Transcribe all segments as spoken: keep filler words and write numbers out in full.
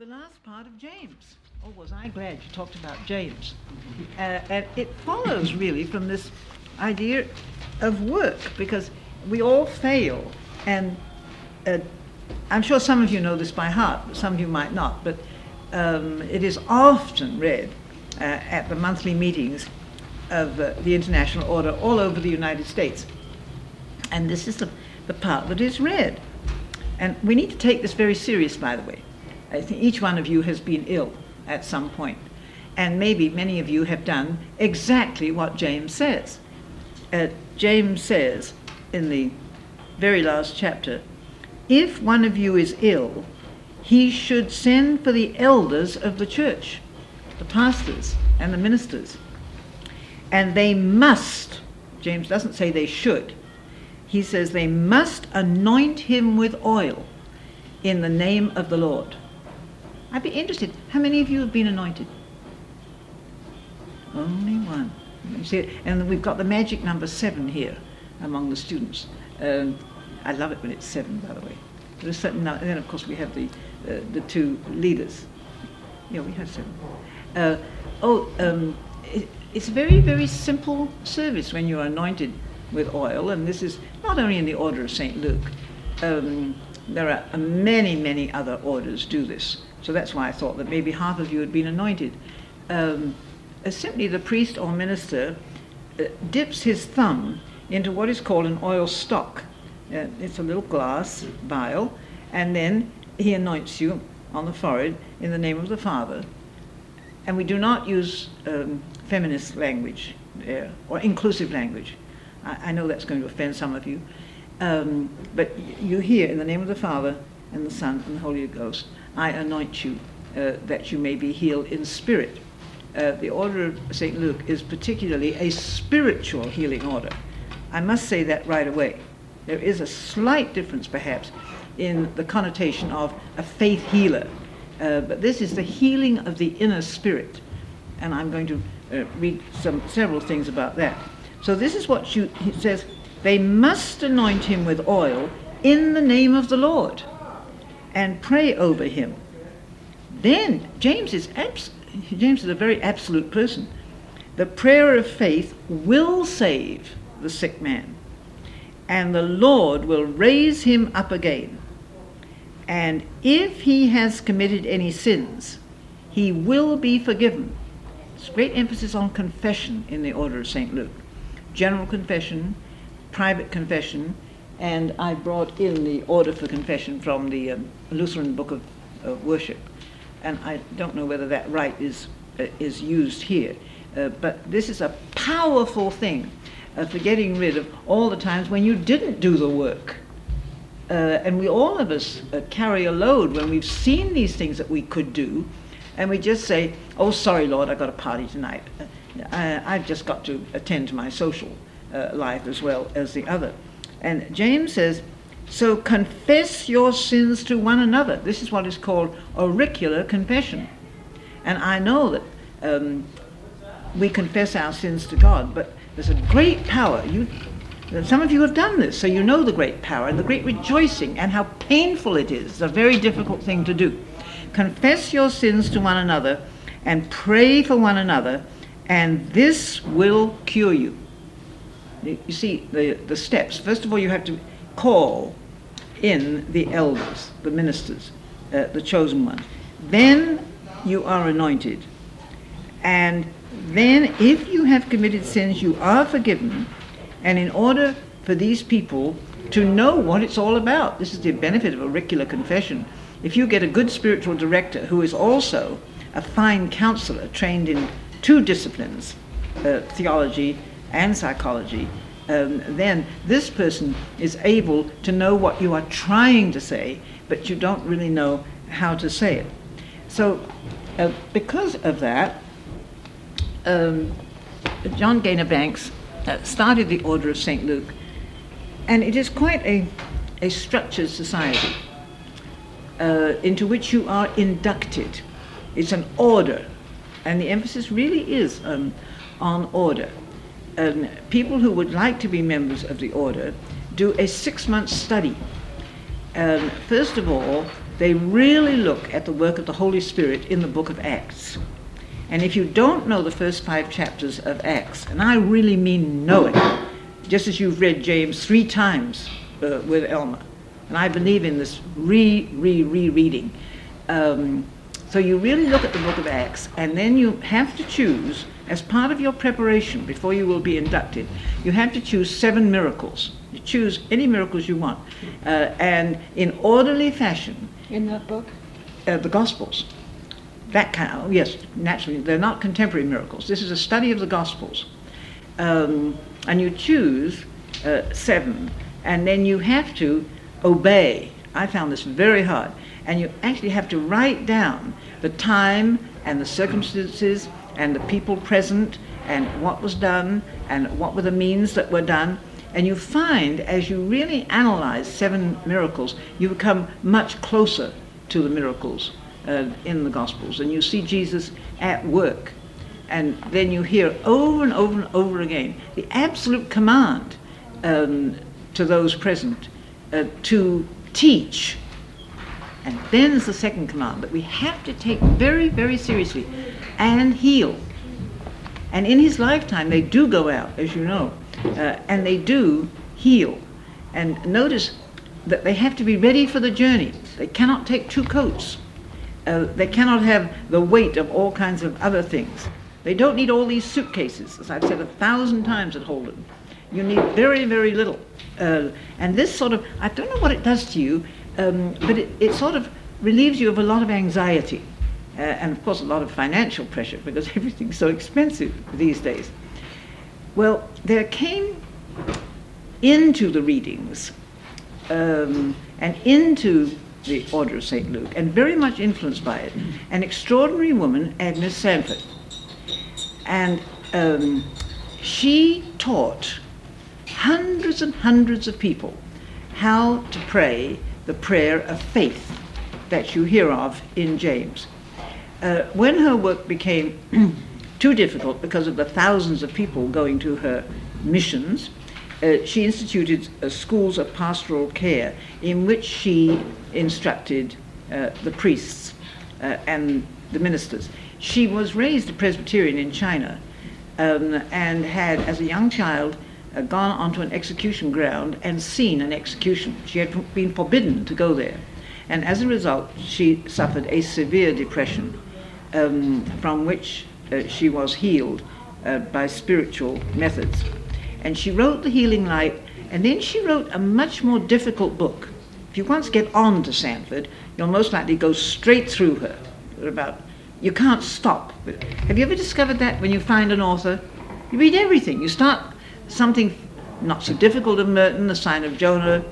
the last part of James. Oh, was I glad you talked about James. Uh, and it follows really from this idea of work, because we all fail. And uh, I'm sure some of you know this by heart, but some of you might not. But um, it is often read uh, at the monthly meetings of uh, the International Order all over the United States. And this is the, the part that is read. And we need to take this very serious, by the way. I think each one of you has been ill at some point. And maybe many of you have done exactly what James says. Uh, James says in the very last chapter, if one of you is ill, he should send for the elders of the church, the pastors and the ministers. And they must, James doesn't say they should, he says they must anoint him with oil in the name of the Lord. I'd be interested, how many of you have been anointed? Only one. You see it? And we've got the magic number seven here among the students. Um, I love it when it's seven, by the way. There's certain, and then of course we have the uh, the two leaders. Yeah, we have seven. Uh, oh, um, it, it's a very, very simple service when you're anointed with oil, and this is not only in the order of Saint Luke. Um, there are many, many other orders do this. So that's why I thought that maybe half of you had been anointed. Um, uh, simply the priest or minister uh, dips his thumb into what is called an oil stock. Uh, it's a little glass vial, and then he anoints you on the forehead in the name of the Father. And we do not use um, feminist language there, or inclusive language. I, I know that's going to offend some of you. Um, but you hear, in the name of the Father, and the Son, and the Holy Ghost, I anoint you uh, that you may be healed in spirit. Uh, the order of Saint Luke is particularly a spiritual healing order. I must say that right away. There is a slight difference, perhaps, in the connotation of a faith healer. Uh, but this is the healing of the inner spirit. And I'm going to uh, read some several things about that. So this is what you, he says, they must anoint him with oil in the name of the Lord and pray over him. Then, James is abs- James is a very absolute person. The prayer of faith will save the sick man, and the Lord will raise him up again. And if he has committed any sins, he will be forgiven. There's great emphasis on confession in the order of Saint Luke. General confession, private confession, and I brought in the order for confession from the um, Lutheran Book of uh, Worship. And I don't know whether that rite is, uh, is used here. Uh, but this is a powerful thing uh, for getting rid of all the times when you didn't do the work. Uh, and we all of us uh, carry a load when we've seen these things that we could do, and we just say, oh, sorry, Lord, I got a party tonight. Uh, I, I've just got to attend to my social uh, life as well as the other. And James says, so confess your sins to one another. This is what is called auricular confession. And I know that um, we confess our sins to God, but there's a great power. You, some of you have done this, so you know the great power and the great rejoicing and how painful it is. It's a very difficult thing to do. Confess your sins to one another and pray for one another, and this will cure you. You see the, the steps. First of all, you have to call in the elders, the ministers, uh, the chosen ones. Then you are anointed. And then if you have committed sins, you are forgiven. And in order for these people to know what it's all about, this is the benefit of auricular confession. If you get a good spiritual director who is also a fine counselor trained in two disciplines, uh, theology and psychology, um, then this person is able to know what you are trying to say, but you don't really know how to say it. So uh, because of that, um, John Gaynor Banks uh, started the Order of Saint Luke, and it is quite a, a structured society uh, into which you are inducted. It's an order, and the emphasis really is um, on order. Um, people who would like to be members of the order do a six-month study. Um, first of all, they really look at the work of the Holy Spirit in the book of Acts. And if you don't know the first five chapters of Acts, and I really mean know it, just as you've read James three times uh, with Elmer, and I believe in this re, re, re-reading. Um, so you really look at the book of Acts, and then you have to choose, as part of your preparation before you will be inducted, you have to choose seven miracles. You choose any miracles you want. Uh, and in orderly fashion. In that book? Uh, the Gospels. That kind of, yes, naturally, they're not contemporary miracles. This is a study of the Gospels. Um, and you choose uh, seven, and then you have to obey. I found this very hard. And you actually have to write down the time and the circumstances and the people present and what was done and what were the means that were done. And you find, as you really analyze seven miracles, you become much closer to the miracles uh, in the Gospels. And you see Jesus at work. And then you hear over and over and over again the absolute command um, to those present uh, to teach. And then is the second command that we have to take very, very seriously, and heal. And in his lifetime, they do go out, as you know, uh, and they do heal. And notice that they have to be ready for the journey. They cannot take two coats. Uh, they cannot have the weight of all kinds of other things. They don't need all these suitcases, as I've said a thousand times at Holden. You need very, very little. Uh, and this sort of, I don't know what it does to you, Um, but it, it sort of relieves you of a lot of anxiety uh, and, of course, a lot of financial pressure because everything's so expensive these days. Well, there came into the readings um, and into the Order of Saint Luke, and very much influenced by it, an extraordinary woman, Agnes Sanford. And um, she taught hundreds and hundreds of people how to pray the prayer of faith that you hear of in James. Uh, when her work became too difficult because of the thousands of people going to her missions, uh, she instituted uh, schools of pastoral care in which she instructed uh, the priests uh, and the ministers. She was raised a Presbyterian in China um, and had, as a young child, Uh, gone onto an execution ground and seen an execution. She had been forbidden to go there. And as a result, she suffered a severe depression um, from which uh, she was healed uh, by spiritual methods. And she wrote The Healing Light, and then she wrote a much more difficult book. If you once get on to Sanford, you'll most likely go straight through her. About, you can't stop. Have you ever discovered that when you find an author? You read everything. You start something not so difficult of Merton, The Sign of Jonah,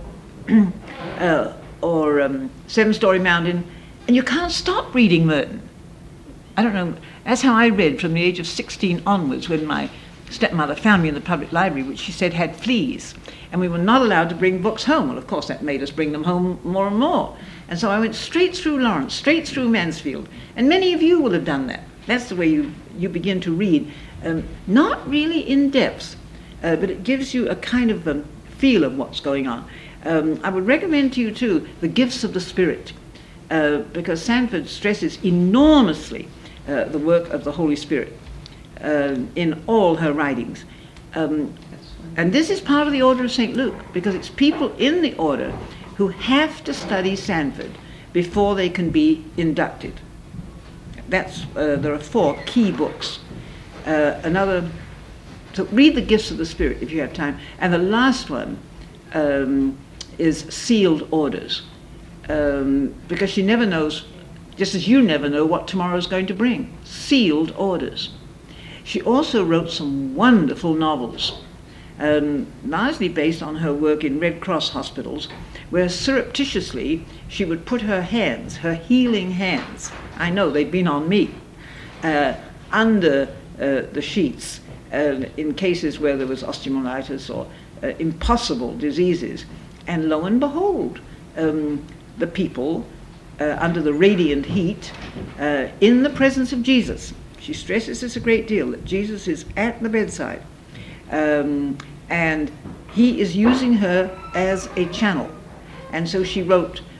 uh, or um, Seven Storey Mountain, and you can't stop reading Merton. I don't know, that's how I read from the age of sixteen onwards, when my stepmother found me in the public library, which she said had fleas, and we were not allowed to bring books home. Well, of course, that made us bring them home more and more. And so I went straight through Lawrence, straight through Mansfield, and many of you will have done that. That's the way you, you begin to read, um, not really in depth, Uh, but it gives you a kind of um, feel of what's going on. Um, I would recommend to you, too, The Gifts of the Spirit, uh, because Sanford stresses enormously uh, the work of the Holy Spirit uh, in all her writings. Um, and this is part of the Order of Saint Luke, because it's people in the order who have to study Sanford before they can be inducted. That's uh, there are four key books. Uh, another... So read The Gifts of the Spirit if you have time. And the last one um, is Sealed Orders, um, because she never knows, just as you never know what tomorrow is going to bring. Sealed Orders. She also wrote some wonderful novels, um, largely based on her work in Red Cross hospitals, where surreptitiously she would put her hands, her healing hands, I know they'd been on me, uh, under uh, the sheets, Uh, in cases where there was osteomyelitis or uh, impossible diseases. And lo and behold, um, the people uh, under the radiant heat uh, in the presence of Jesus. She stresses this a great deal, that Jesus is at the bedside. Um, and he is using her as a channel. And so she wrote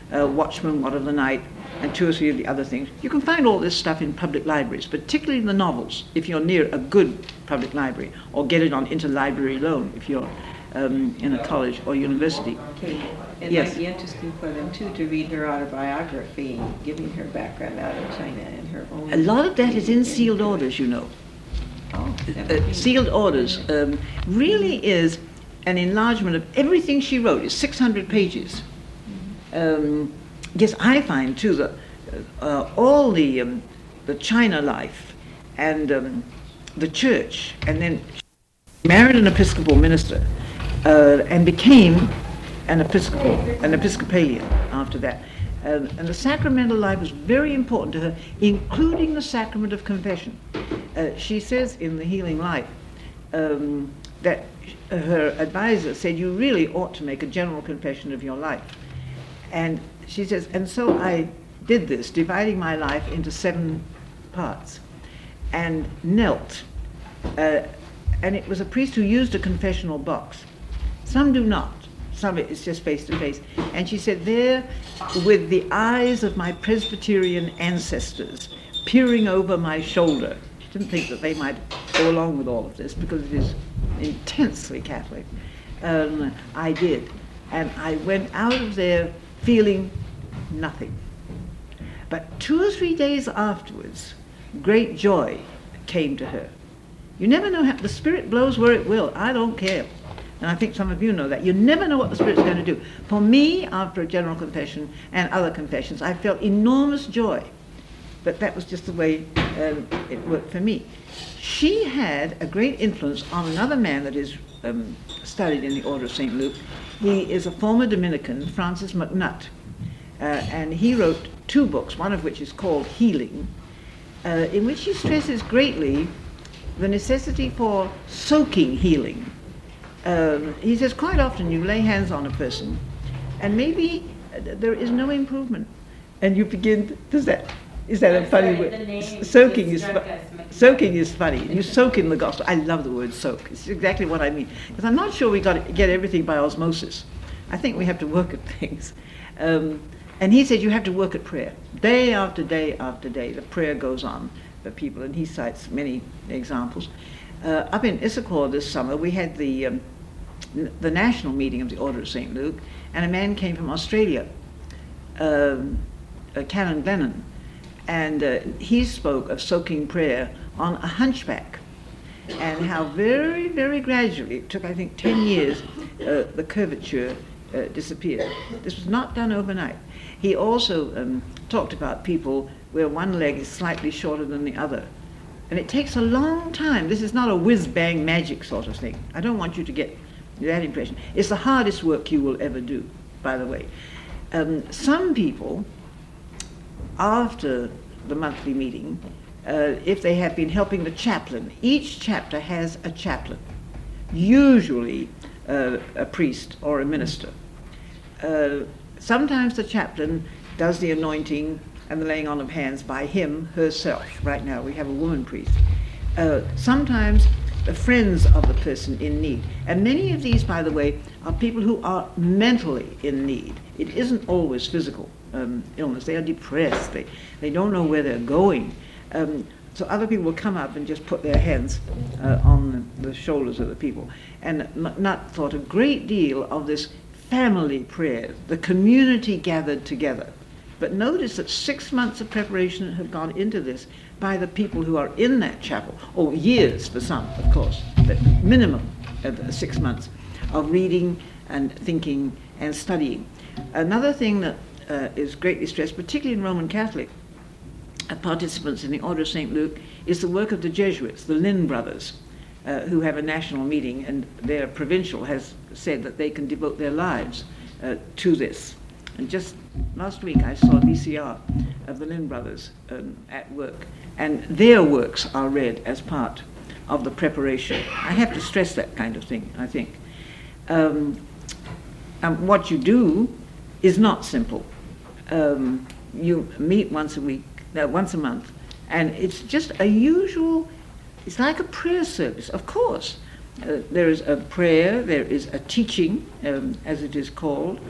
uh, Watchmen, What of the Night, and two or three of the other things. You can find all this stuff in public libraries, particularly the novels, if you're near a good public library, or get it on interlibrary loan if you're um, in a college or university. Okay. It Yes. might be interesting for them too to read her autobiography, giving her background out of China and her own. A lot of that is in sealed orders, you know. Oh, Uh, sealed orders um, really is an enlargement of everything she wrote. It's six hundred pages. Um, yes, I find too that uh, all the um, the China life and um, the church, and then she married an Episcopal minister uh, and became an Episcopal, an Episcopalian after that. Um, and the sacramental life was very important to her, including the sacrament of confession. Uh, she says in The Healing Life um, that her advisor said, you really ought to make a general confession of your life. And she says, and so I did this, dividing my life into seven parts, and knelt. Uh, and it was a priest who used a confessional box. Some do not. Some of it is just face to face. And she said, there, with the eyes of my Presbyterian ancestors peering over my shoulder. She didn't think that they might go along with all of this because it is intensely Catholic. Um, I did. And I went out of there feeling nothing. But two or three days afterwards, great joy came to her. You never know how the Spirit blows where it will. I don't care. And I think some of you know that. You never know what the Spirit's going to do. For me, after a general confession and other confessions, I felt enormous joy. But that was just the way um, it worked for me. She had a great influence on another man that is um, studied in the Order of Saint Luke. He is a former Dominican, Francis MacNutt. Uh, and he wrote two books, one of which is called Healing, uh, in which he stresses greatly the necessity for soaking healing. Um, he says quite often you lay hands on a person and maybe uh, there is no improvement, and you begin, does that, is that I'm a funny sorry, word? the name S- Soaking is, struck fu- us. soaking is funny. You soak in the gospel. I love the word soak. It's exactly what I mean. Because I'm not sure we got to get everything by osmosis. I think we have to work at things. Um, and he said you have to work at prayer. Day after day after day, the prayer goes on for people, and he cites many examples. Uh, up in Issachar this summer, we had the um, n- the national meeting of the Order of Saint Luke, and a man came from Australia, um, uh, Canon Glennon, and uh, he spoke of soaking prayer on a hunchback, and how very, very gradually, it took I think ten years, uh, the curvature uh, disappeared. This was not done overnight. He also um, talked about people where one leg is slightly shorter than the other. And it takes a long time. This is not a whiz-bang magic sort of thing. I don't want you to get that impression. It's the hardest work you will ever do, by the way. Um, some people, after the monthly meeting, uh, if they have been helping the chaplain, each chapter has a chaplain, usually uh, a priest or a minister. Uh, sometimes the chaplain does the anointing and the laying on of hands by him, herself. Right now we have a woman priest. Uh, sometimes the friends of the person in need. And many of these, by the way, are people who are mentally in need. It isn't always physical um, illness. They are depressed. They, they don't know where they're going. Um, so other people will come up and just put their hands uh, on the, the shoulders of the people. And MacNutt thought a great deal of this family prayer, the community gathered together. But notice that six months of preparation have gone into this by the people who are in that chapel, or years for some, of course, but minimum of six months of reading and thinking and studying. Another thing that uh, is greatly stressed, particularly in Roman Catholic uh, participants in the Order of Saint Luke, is the work of the Jesuits, the Lin brothers, uh, who have a national meeting, and their provincial has said that they can devote their lives uh, to this. And just last week I saw a V C R of the Lin brothers um, at work, and their works are read as part of the preparation. I have to stress that kind of thing, I think. Um, and what you do is not simple. Um, you meet once a week, no, once a month, and it's just a usual, it's like a prayer service, of course. Uh, there is a prayer, there is a teaching, um, as it is called,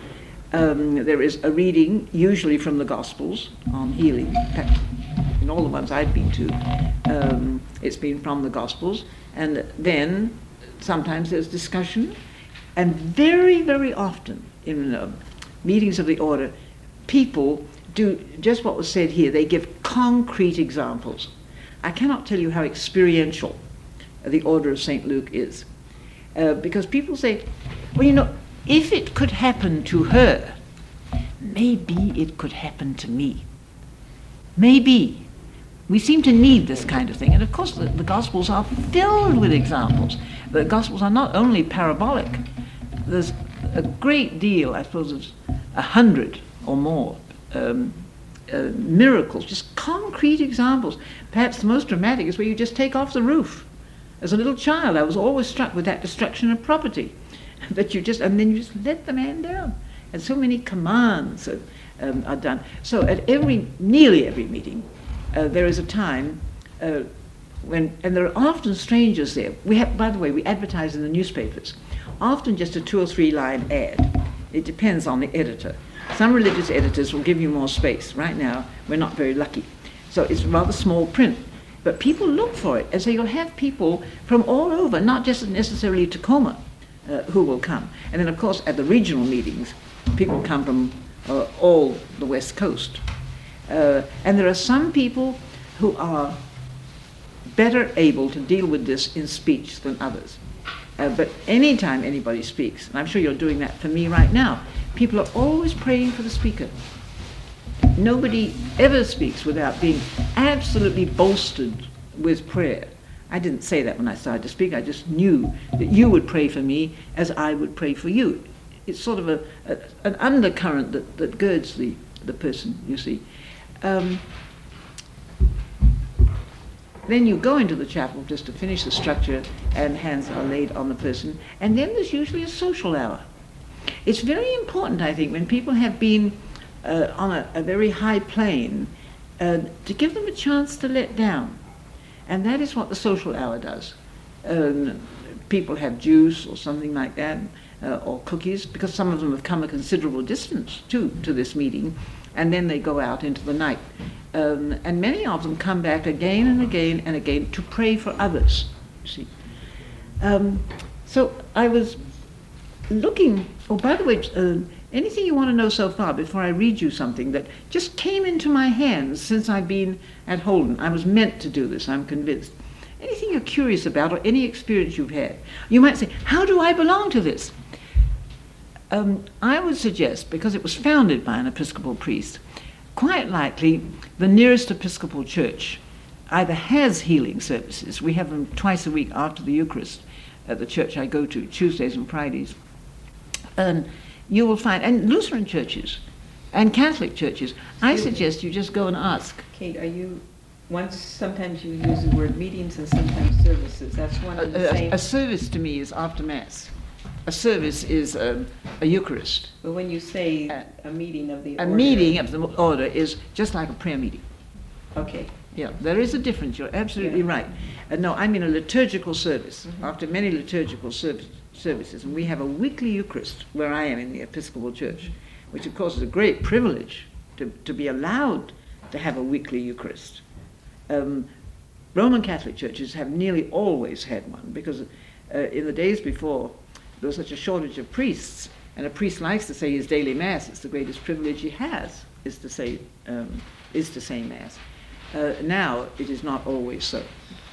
Um, there is a reading, usually from the Gospels, on healing. In fact, in all the ones I've been to, um, it's been from the Gospels. And then sometimes there's discussion. And very, very often in uh, meetings of the order, people do just what was said here. They give concrete examples. I cannot tell you how experiential the Order of Saint Luke is. Uh, because people say, well, you know, if it could happen to her, maybe it could happen to me. Maybe. We seem to need this kind of thing. And of course, the, the Gospels are filled with examples. The Gospels are not only parabolic. There's a great deal, I suppose, there's a hundred or more um, uh, miracles, just concrete examples. Perhaps the most dramatic is where you just take off the roof. As a little child, I was always struck with that destruction of property. That you just, and then you just let the man down. And so many commands are, um, are done. So at every, nearly every meeting, uh, there is a time uh, when, and there are often strangers there. We have, by the way, we advertise in the newspapers, often just a two or three line ad. It depends on the editor. Some religious editors will give you more space. Right now, we're not very lucky. So it's rather small print. But people look for it, and so you'll have people from all over, not just necessarily Tacoma, Uh, who will come. And then, of course, at the regional meetings, people come from uh, all the West Coast. Uh, and there are some people who are better able to deal with this in speech than others. Uh, but anytime anybody speaks, and I'm sure you're doing that for me right now, people are always praying for the speaker. Nobody ever speaks without being absolutely bolstered with prayer. I didn't say that when I started to speak. I just knew that you would pray for me as I would pray for you. It's sort of a, a an undercurrent that, that girds the, the person, you see. Um, then you go into the chapel just to finish the structure, and hands are laid on the person. And then there's usually a social hour. It's very important, I think, when people have been uh, on a, a very high plane, uh, to give them a chance to let down. And that is what the social hour does. Um, people have juice or something like that, uh, or cookies, because some of them have come a considerable distance too to this meeting, and then they go out into the night. Um, and many of them come back again and again and again to pray for others, you see. Um, so I was looking, oh, by the way, uh, anything you want to know so far before I read you something that just came into my hands since I've been at Holden? I was meant to do this, I'm convinced. Anything you're curious about or any experience you've had. You might say, how do I belong to this? Um, I would suggest, because it was founded by an Episcopal priest, quite likely the nearest Episcopal church either has healing services. We have them twice a week after the Eucharist at the church I go to, Tuesdays and Fridays. And you will find, and Lutheran churches and Catholic churches, I suggest you just go and ask. Kate, are you, once, sometimes you use the word meetings and sometimes services. That's one A, of the a, same. a service to me is after Mass. A service is um, a Eucharist. But when you say Uh, a meeting of the A order. meeting of the order is just like a prayer meeting. Okay. Yeah, there is a difference. You're absolutely Yeah. right. Uh, no, I'm in a liturgical service, Mhm. after many liturgical service, services, and we have a weekly Eucharist where I am in the Episcopal Church, which of course is a great privilege to, to be allowed to have a weekly Eucharist. Um, Roman Catholic churches have nearly always had one, because uh, in the days before there was such a shortage of priests, and a priest likes to say his daily Mass. It's the greatest privilege he has, is to say, um, is to say Mass. Uh, now it is not always so.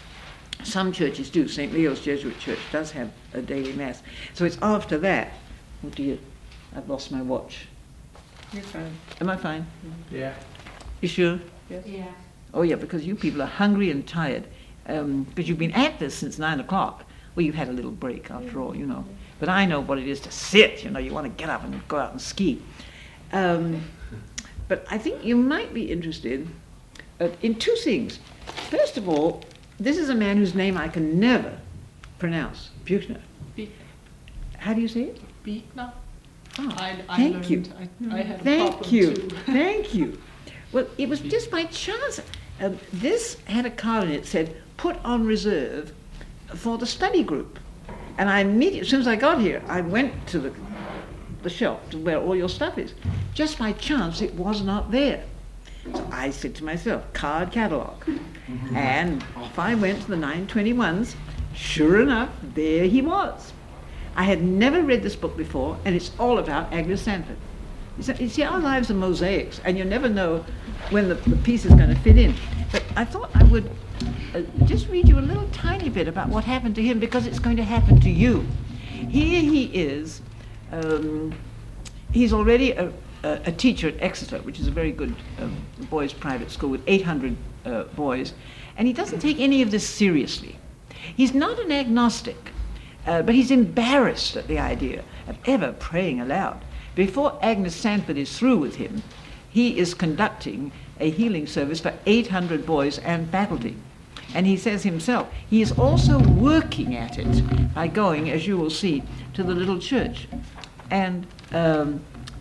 Some churches do. Saint Leo's Jesuit Church does have a daily Mass. So it's after that. Oh dear, I've lost my watch. You're fine. Am I fine? Yeah. You sure? Yes. Yeah. Oh yeah, because you people are hungry and tired. Um, because you've been at this since nine o'clock. Well, you've had a little break after all, you know. But I know what it is to sit, you know. You want to get up and go out and ski. Um, but I think you might be interested uh, in two things. First of all, this is a man whose name I can never pronounce. Buchner. Be- How do you say it? Beekner. Oh, I, I thank learned, you. I, I had a Thank problem you. too. Thank you. Well, it was just by chance. Um, this had a card in it that said, put on reserve for the study group. And I immediately, as soon as I got here, I went to the, the shelf to where all your stuff is. Just by chance, it was not there. So I said to myself, card catalogue. And off I went to the nine twenty-ones. Sure enough, there he was. I had never read this book before, and it's all about Agnes Sanford. You see, you see, our lives are mosaics, and you never know when the, the piece is going to fit in. But I thought I would uh, just read you a little tiny bit about what happened to him, because it's going to happen to you. Here he is. Um, he's already a, a, a teacher at Exeter, which is a very good um, boys' private school with eight hundred uh, boys, and he doesn't take any of this seriously. He's not an agnostic, uh, but he's embarrassed at the idea of ever praying aloud. Before Agnes Sanford is through with him, he is conducting a healing service for eight hundred boys and faculty. And he says himself, he is also working at it by going, as you will see, to the little church. And um,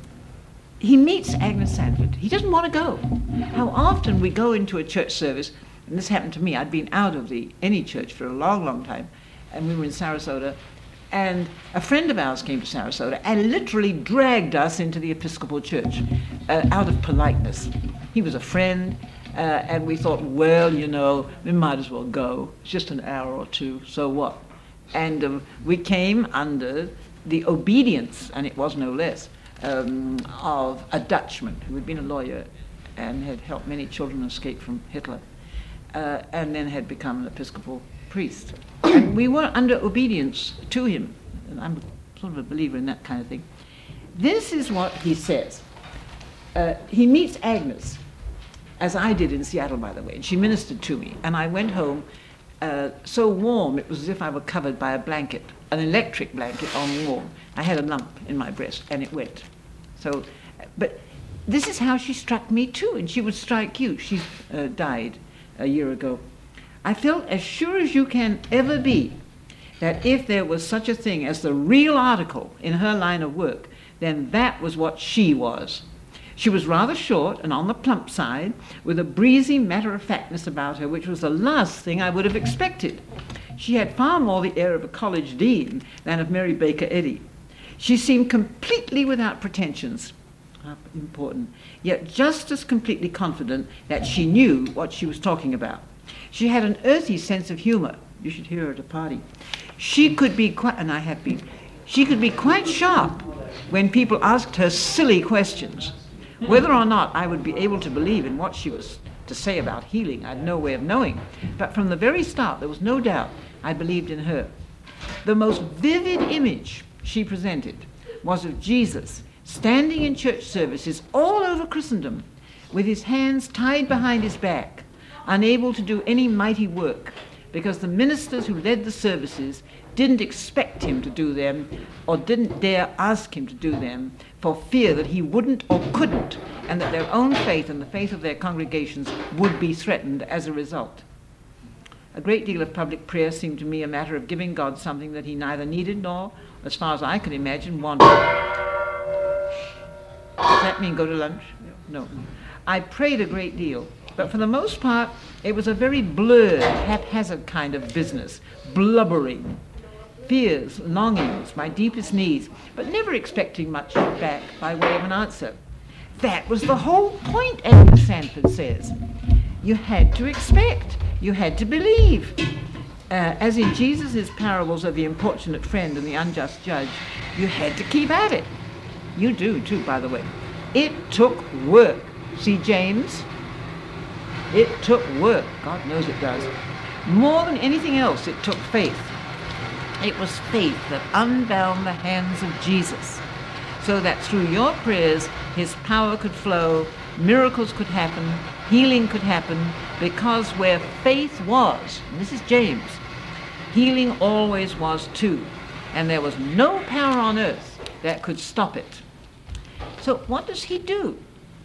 he meets Agnes Sanford. He doesn't want to go. How often we go into a church service, and this happened to me. I'd been out of the any church for a long, long time, and we were in Sarasota, and a friend of ours came to Sarasota and literally dragged us into the Episcopal Church uh, out of politeness. He was a friend, uh, and we thought, well, you know, we might as well go. It's just an hour or two, so what? And um, we came under the obedience, and it was no less, um, of a Dutchman who had been a lawyer and had helped many children escape from Hitler. Uh, and then had become an Episcopal priest. And we were under obedience to him. And I'm sort of a believer in that kind of thing. This is what he says. Uh, he meets Agnes, as I did in Seattle, by the way, and she ministered to me. And I went home uh, so warm, it was as if I were covered by a blanket, an electric blanket on warm. I had a lump in my breast, and it went. So, but this is how she struck me too, and she would strike you. She uh, died a year ago. I felt as sure as you can ever be that if there was such a thing as the real article in her line of work, then that was what she was. She was rather short and on the plump side, with a breezy matter-of-factness about her, which was the last thing I would have expected. She had far more the air of a college dean than of Mary Baker Eddy. She seemed completely without pretensions. Important, yet just as completely confident that she knew what she was talking about. She had an earthy sense of humor. You should hear her at a party. She could be quite, and I have been, she could be quite sharp when people asked her silly questions. Whether or not I would be able to believe in what she was to say about healing, I had no way of knowing. But from the very start, there was no doubt I believed in her. The most vivid image she presented was of Jesus standing in church services all over Christendom with his hands tied behind his back, unable to do any mighty work, because the ministers who led the services didn't expect him to do them or didn't dare ask him to do them for fear that he wouldn't or couldn't, and that their own faith and the faith of their congregations would be threatened as a result. A great deal of public prayer seemed to me a matter of giving God something that he neither needed nor, as far as I could imagine, wanted. Does that mean go to lunch? No. I prayed a great deal, but for the most part, it was a very blurred, haphazard kind of business, blubbering, fears, longings, my deepest needs, but never expecting much back by way of an answer. That was the whole point, Agnes Sanford says. You had to expect, you had to believe. Uh, as in Jesus' parables of the importunate friend and the unjust judge, you had to keep at it. You do too, by the way. It took work. See James? It took work. God knows it does. More than anything else, it took faith. It was faith that unbound the hands of Jesus, so that through your prayers, his power could flow, miracles could happen, healing could happen, because where faith was, and this is James, healing always was too, and there was no power on earth that could stop it. So what does he do?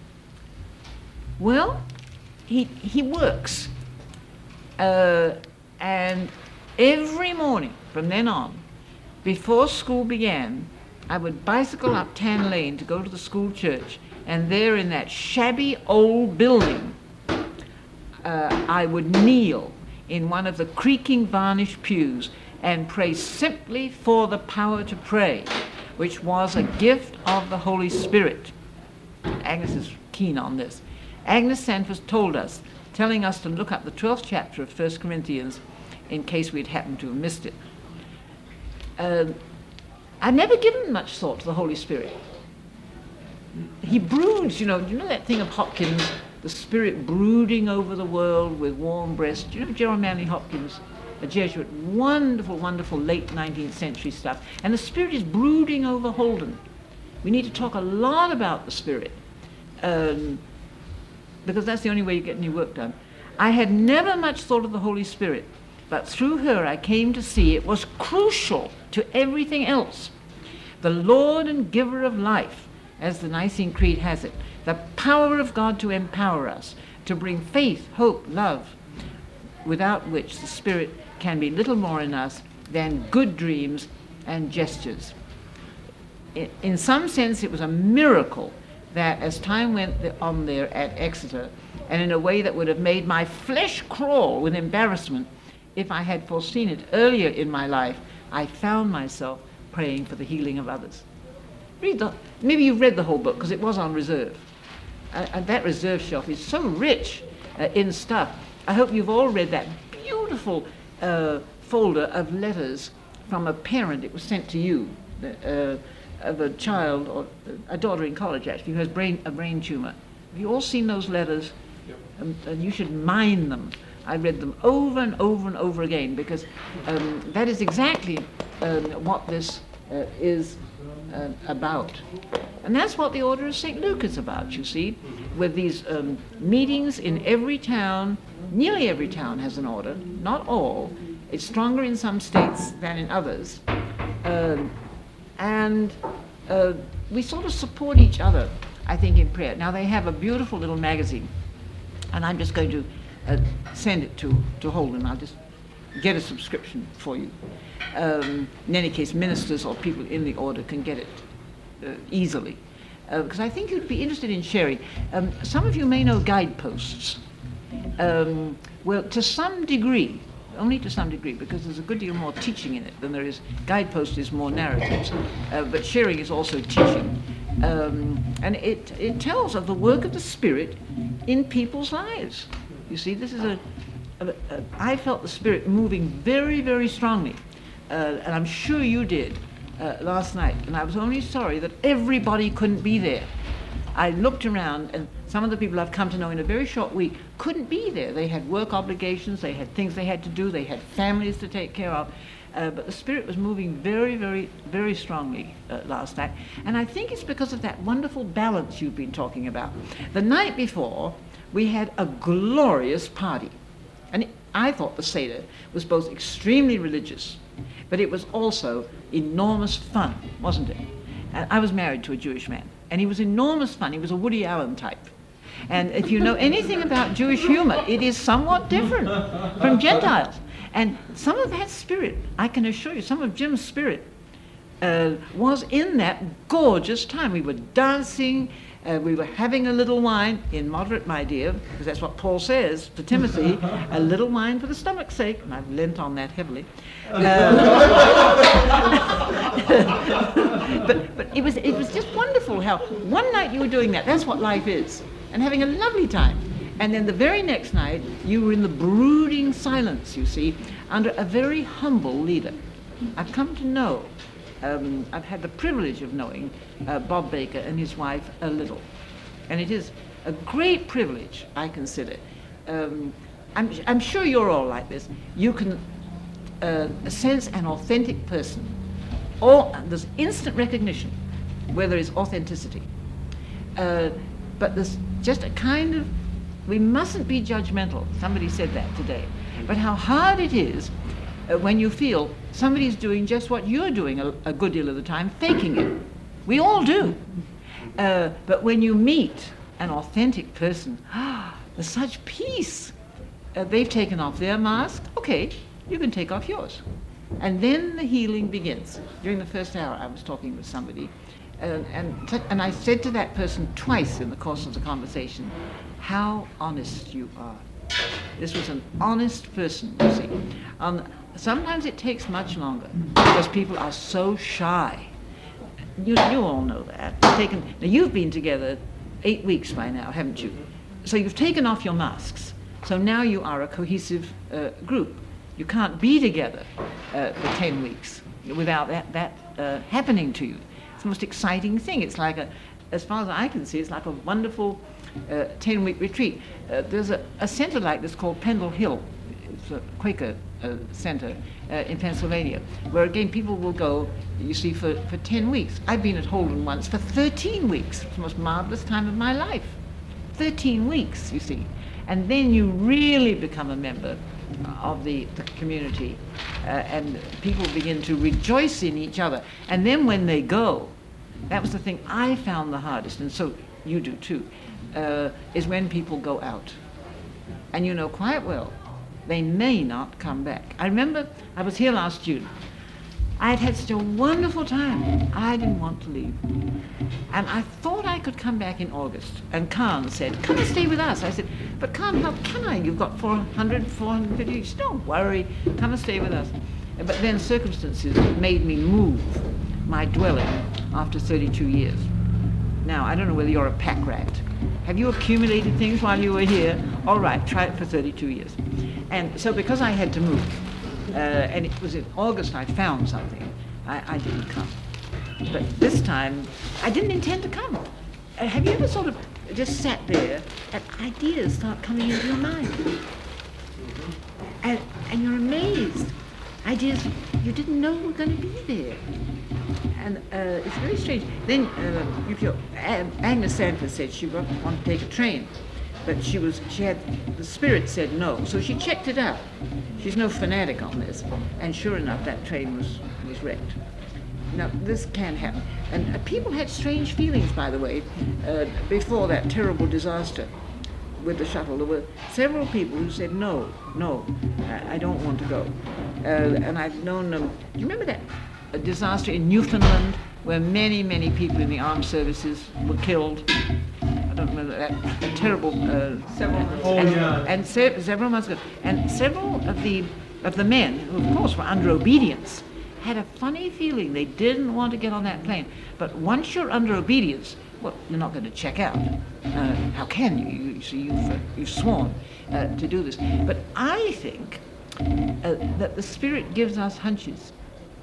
Well, he he works. Uh, and every morning from then on, before school began, I would bicycle up Tan Lane to go to the school church, and there in that shabby old building, uh, I would kneel in one of the creaking varnished pews and pray simply for the power to pray, which was a gift of the Holy Spirit. Agnes is keen on this. Agnes Sanford told us, telling us to look up the twelfth chapter of First Corinthians in case we'd happened to have missed it. Uh, I've never given much thought to the Holy Spirit. He broods, you know, you know that thing of Hopkins, the Spirit brooding over the world with warm breast. Do you know Gerald Manley Hopkins, a Jesuit? Wonderful, wonderful late nineteenth century stuff. And the Spirit is brooding over Holden. We need to talk a lot about the Spirit, um, because that's the only way you get any work done. I had never much thought of the Holy Spirit, but through her I came to see it was crucial to everything else. The Lord and giver of life, as the Nicene Creed has it, the power of God to empower us, to bring faith, hope, love, without which the Spirit can be little more in us than good dreams and gestures. In some sense, it was a miracle that as time went on there at Exeter, and in a way that would have made my flesh crawl with embarrassment if I had foreseen it earlier in my life, I found myself praying for the healing of others. Read the, maybe you've read the whole book, because it was on reserve. Uh, and that reserve shelf is so rich uh, in stuff. I hope you've all read that beautiful uh, folder of letters from a parent. It was sent to you, uh, of a child, or a daughter in college actually, who has brain, a brain tumor. Have you all seen those letters? Yep. Um, and you should mine them. I read them over and over and over again, because um, that is exactly um, what this uh, is uh, about. And that's what the Order of Saint Luke is about, you see, with these um, meetings in every town. Nearly every town has an order, not all. It's stronger in some states than in others. Um, and uh, we sort of support each other, I think, in prayer. Now, they have a beautiful little magazine, and I'm just going to uh, send it to, to Holden. I'll just get a subscription for you. Um, in any case, ministers or people in the order can get it uh, easily, uh, because I think you'd be interested in sharing. Um, some of you may know Guideposts. Um, well, to some degree, only to some degree, because there's a good deal more teaching in it than there is. Guidepost is more narratives, uh, but sharing is also teaching. Um, and it, it tells of the work of the Spirit in people's lives. You see, this is a, a, a I felt the Spirit moving very, very strongly, uh, and I'm sure you did uh, last night, and I was only sorry that everybody couldn't be there. I looked around, and some of the people I've come to know in a very short week couldn't be there. They had work obligations, they had things they had to do, they had families to take care of. Uh, but the Spirit was moving very, very, very strongly uh, last night. And I think it's because of that wonderful balance you've been talking about. The night before, we had a glorious party. And it, I thought the Seder was both extremely religious, but it was also enormous fun, wasn't it? And I was married to a Jewish man. And he was enormous fun. He was a Woody Allen type. And if you know anything about Jewish humor, it is somewhat different from Gentiles. And some of that spirit, I can assure you, some of Jim's spirit uh, was in that gorgeous time. We were dancing, uh, we were having a little wine, in moderate, my dear, because that's what Paul says to Timothy, a little wine for the stomach's sake, and I've lent on that heavily. Uh, but but it was it was just wonderful how one night you were doing that. That's what life is, and having a lovely time. And then the very next night, you were in the brooding silence, you see, under a very humble leader. I've come to know, um, I've had the privilege of knowing uh, Bob Baker and his wife a little. And it is a great privilege, I consider. Um, I'm, I'm sure you're all like this. You can uh, sense an authentic person, or there's instant recognition where there is authenticity. Uh, but there's just a kind of, we mustn't be judgmental. Somebody said that today. But how hard it is uh, when you feel somebody's doing just what you're doing a, a good deal of the time, faking it. We all do. Uh, but when you meet an authentic person, ah, there's such peace. Uh, they've taken off their mask. Okay, you can take off yours. And then the healing begins. During the first hour, I was talking with somebody, uh, and, t- and I said to that person twice in the course of the conversation, how honest you are. This was an honest person, you see. Um, sometimes it takes much longer because people are so shy. you, you all know that. Taken, now, you've been together eight weeks by now, haven't you? So you've taken off your masks. So now you are a cohesive uh, group. You can't be together uh, for ten weeks without that, that uh, happening to you. It's the most exciting thing. It's like a, as far as I can see, it's like a wonderful uh, ten-week retreat. Uh, there's a, a center like this called Pendle Hill. It's a Quaker uh, center uh, in Pennsylvania, where again people will go, you see, for, for ten weeks. I've been at Holden once for thirteen weeks. It's the most marvelous time of my life. thirteen weeks, you see. And then you really become a member of the, the community, uh, and people begin to rejoice in each other. And then when they go, that was the thing I found the hardest, and so you do too, uh, is when people go out. And you know quite well, they may not come back. I remember I was here last June. I had had such a wonderful time. I didn't want to leave. And I thought I could come back in August. And Khan said, come and stay with us. I said, but Khan, how can I? You've got four hundred, four hundred fifty. He said, don't worry, come and stay with us. But then circumstances made me move my dwelling after thirty-two years. Now, I don't know whether you're a pack rat. Have you accumulated things while you were here? All right, try it for thirty-two years. And so because I had to move, Uh, and it was in August I found something, I, I didn't come. But this time, I didn't intend to come. Uh, have you ever sort of just sat there and ideas start coming into your mind? And, and you're amazed. Ideas you didn't know were going to be there. And uh, it's very strange. Then, uh, if you're, uh, Agnes Sanford said she wanted to take a train. But she was, she had, the spirit said no, so she checked it out. She's no fanatic on this, and sure enough, that train was, was wrecked. Now, this can happen. And uh, people had strange feelings, by the way, uh, before that terrible disaster with the shuttle. There were several people who said, no, no, I, I don't want to go. Uh, and I've known, um, do you remember that uh, disaster in Newfoundland, where many, many people in the armed services were killed? I don't remember that, that terrible. Uh, Several. Oh, and, yeah. And se- several months ago, and several of the of the men, who of course were under obedience, had a funny feeling they didn't want to get on that plane. But once you're under obedience, well, you're not going to check out. Uh, how can you? You, you see, you've uh, you've sworn uh, to do this. But I think uh, that the Spirit gives us hunches,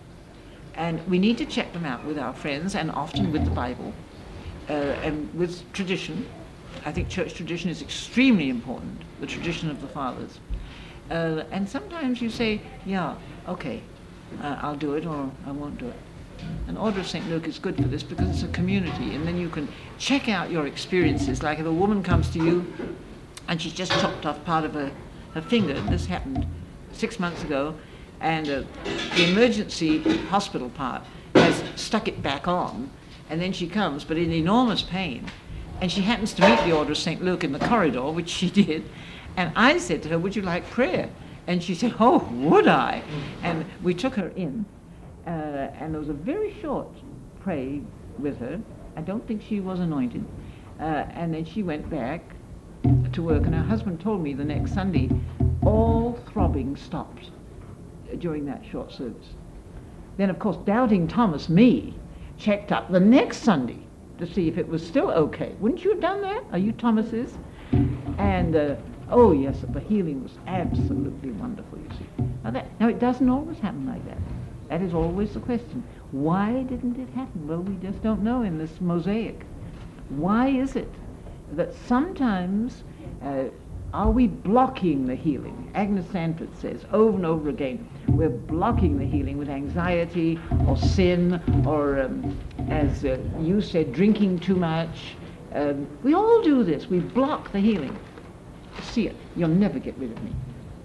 and we need to check them out with our friends, and often with the Bible. Uh, and with tradition. I think church tradition is extremely important, the tradition of the fathers. Uh, and sometimes you say, yeah, okay, uh, I'll do it or I won't do it. And Order of Saint Luke is good for this because it's a community, and then you can check out your experiences. Like if a woman comes to you and she's just chopped off part of her, her finger, this happened six months ago, and uh, the emergency hospital part has stuck it back on. And then she comes, but in enormous pain. And she happens to meet the Order of Saint Luke in the corridor, which she did. And I said to her, would you like prayer? And she said, oh, would I? And we took her in. Uh, and there was a very short pray with her. I don't think she was anointed. Uh, and then she went back to work. And her husband told me the next Sunday, all throbbing stopped during that short service. Then, of course, doubting Thomas, me, checked up the next Sunday to see if it was still okay. Wouldn't you have done that? Are you Thomas's? And, uh, oh yes, the healing was absolutely wonderful, you see. Now, that, now, it doesn't always happen like that. That is always the question. Why didn't it happen? Well, we just don't know in this mosaic. Why is it that sometimes uh, are we blocking the healing? Agnes Sanford says over and over again, we're blocking the healing with anxiety or sin or, um, as uh, you said, drinking too much. Um, we all do this. We block the healing. See it. You'll never get rid of me.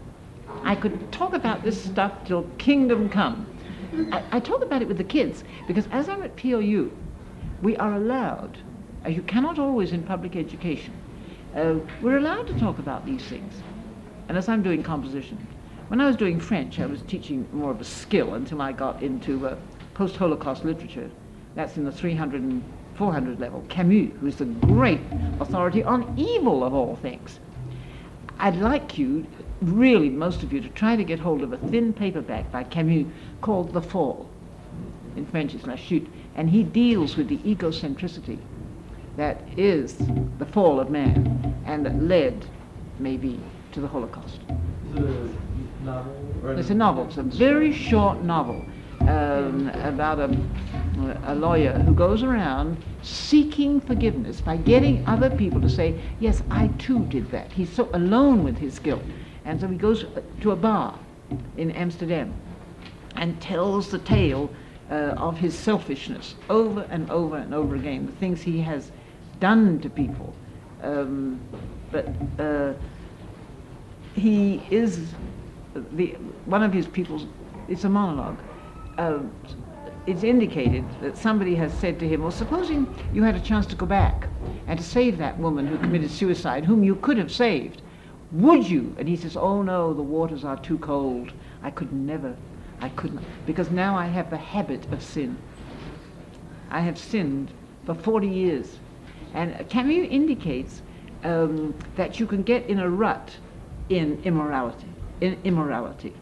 I could talk about this stuff till kingdom come. I, I talk about it with the kids because as I'm at P O U, we are allowed, as you cannot always in public education, Uh, we're allowed to talk about these things. And as I'm doing composition, when I was doing French, I was teaching more of a skill until I got into uh, post-Holocaust literature. That's in the three hundred and four hundred level. Camus, who is the great authority on evil of all things. I'd like you, really most of you, to try to get hold of a thin paperback by Camus called The Fall. In French it's La Chute. and he deals with the egocentricity that is the fall of man and that led, maybe, to the Holocaust. The novel? Or It's a novel. It's a very short novel um, about a, a lawyer who goes around seeking forgiveness by getting other people to say, yes, I too did that. He's so alone with his guilt. And so he goes to a bar in Amsterdam and tells the tale uh, of his selfishness over and over and over again, the things he has done to people. Um, but uh, he is the one of his people's. It's a monologue. Uh, it's indicated that somebody has said to him, well, supposing you had a chance to go back and to save that woman who committed suicide, whom you could have saved, would you? And he says, oh no, the waters are too cold. I could never, I couldn't, because now I have the habit of sin. I have sinned for forty years. And Camus indicates um, that you can get in a rut in immorality, in immorality.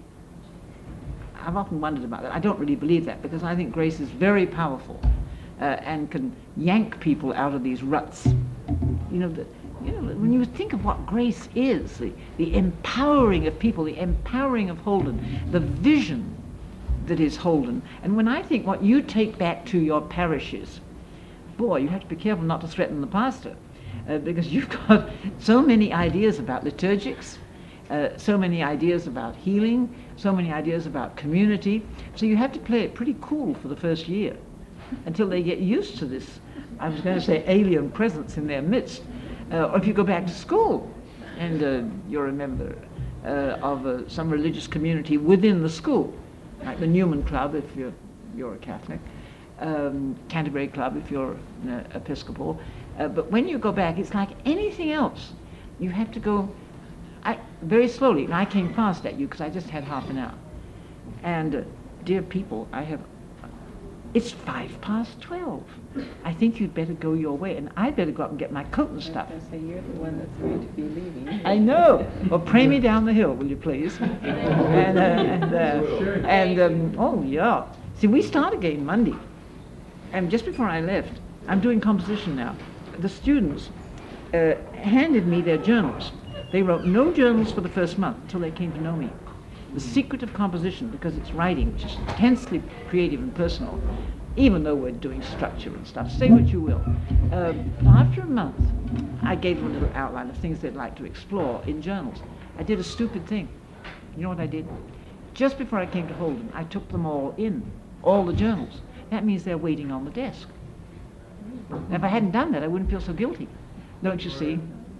I've often wondered about that. I don't really believe that because I think grace is very powerful uh, and can yank people out of these ruts. You know, the, you know, when you think of what grace is, the, the empowering of people, the empowering of Holden, the vision that is Holden, and when I think what you take back to your parishes, boy, you have to be careful not to threaten the pastor uh, because you've got so many ideas about liturgics, uh, so many ideas about healing, so many ideas about community, so you have to play it pretty cool for the first year until they get used to this, I was going to say alien presence in their midst. Uh, or if you go back to school and uh, you're a member uh, of uh, some religious community within the school, like the Newman Club if you're, you're a Catholic, um, Canterbury Club if you're uh, Episcopal, uh, but when you go back it's like anything else. You have to go I, very slowly, and I came fast at you because I just had half an hour. And uh, dear people, I have, it's five past twelve. I think you'd better go your way, and I'd better go up and get my coat and stuff. I was gonna say, you're the one that's going to be leaving. I know. Well, pray me down the hill, will you please? and uh, and, uh, and um, oh yeah. See, we start again Monday. And just before I left, I'm doing composition now. The students uh, handed me their journals. They wrote no journals for the first month until they came to know me. The secret of composition, because it's writing, which is intensely creative and personal, even though we're doing structure and stuff, say what you will. Um, after a month, I gave them a little outline of things they'd like to explore in journals. I did a stupid thing. You know what I did? Just before I came to Holden, I took them all in, all the journals. That means they're waiting on the desk. Now, if I hadn't done that, I wouldn't feel so guilty. Don't you see?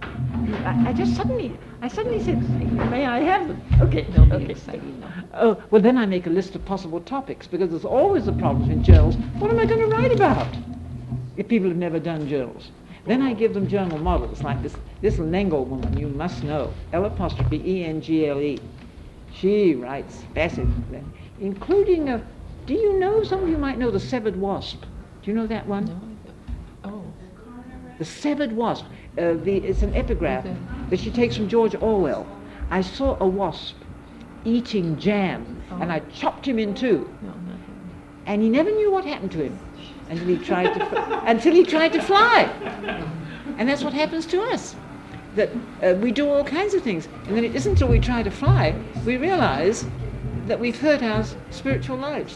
I, I just suddenly, I suddenly said, may I have them? Okay, They'll be okay. exciting. Oh, well then I make a list of possible topics, because there's always a problem in journals. What am I going to write about if people have never done journals? Then I give them journal models, like this, this Lengel woman you must know, L apostrophe E N G L E. She writes passively, including a, do you know, some of you might know the Severed Wasp. Do you know that one? No. Oh. The Severed Wasp. Uh, the, it's an epigraph Okay. that she takes from George Orwell. I saw a wasp eating jam, Oh. and I chopped him in two, No, not and he never knew what happened to him until he tried to fl- until he tried to fly. And that's what happens to us. That uh, we do all kinds of things, and then it isn't until we try to fly we realize that we've hurt our s- spiritual lives.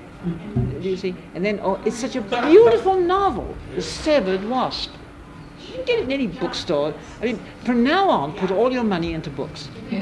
Do you see? And then oh, it's such a beautiful novel, The Severed Wasp. You can get it in any bookstore. I mean, from now on, put all your money into books.